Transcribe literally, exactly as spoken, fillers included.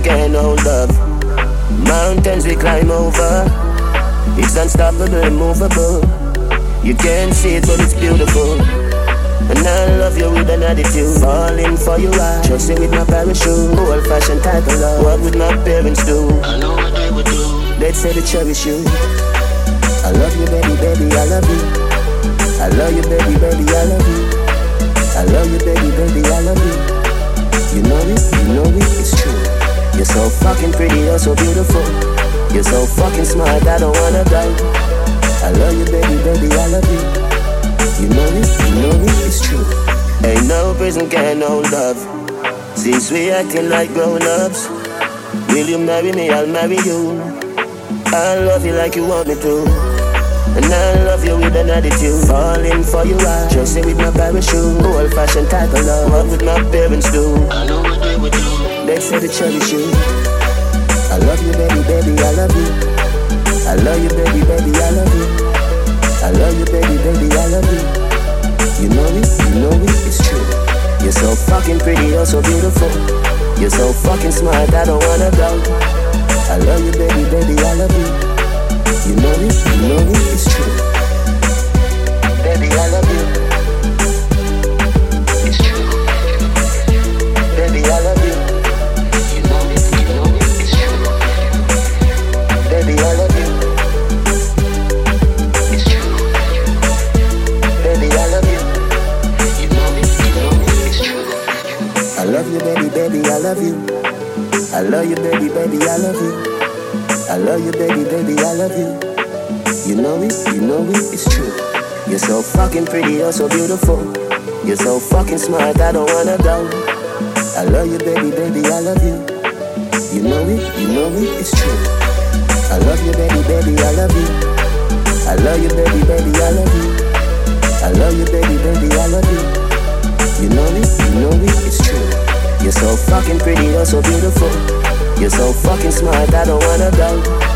prison can't hold up. Mountains we climb over. It's unstoppable, immovable. You can't see it, but it's beautiful. And I love you with an attitude. Falling for you, I trust you with my parachute. Old-fashioned type of love. What would my parents do? I know what they would do. They'd say to cherish you. I love you, baby, baby, I love you. I love you, baby, baby, I love you. I love you, baby, baby, I love you. You know it, you know it, it's true. You're so fucking pretty, you're so beautiful. You're so fucking smart, I don't wanna die. I love you, baby, baby, I love you. You know it, you know it, it's true. Ain't no prison can hold up. Since we acting like grown-ups. Will you marry me, I'll marry you. I love you like you want me to. And I love you with an attitude. Falling for you, I trust you with my parachute. Old-fashioned type of love. What would my parents do? I know what they would do. They say to cherish you. I love you, baby, baby, I love you. I love you, baby, baby, I love you. I love you, baby, baby, I love you. You know it, you know it, it's true. You're so fucking pretty, you're so beautiful. You're so fucking smart, I don't wanna go. I love you, baby, baby, I love you. You know it, you know it, it's true. Baby, I love you. It's true. Baby, I love you. You know it, you know it, it's true. Baby, I love you. It's true. Baby, I love you. You know it, you know it, it's true. I love you, baby, baby, I love you. I love you, baby, baby, I love you. I love you, baby, baby, I love you. You know it, you know it, it's true. You're so fucking pretty, you're so beautiful. You're so fucking smart, I don't wanna go. I love you, baby, baby, I love you. You know it, you know it, it's true. I love you, baby, baby, I love you. I love you, baby, baby, I love you. I love you, baby, baby, I love you. You know it, you know it, it's true. You're so fucking pretty, you're so beautiful. You're so fucking smart, I don't wanna go.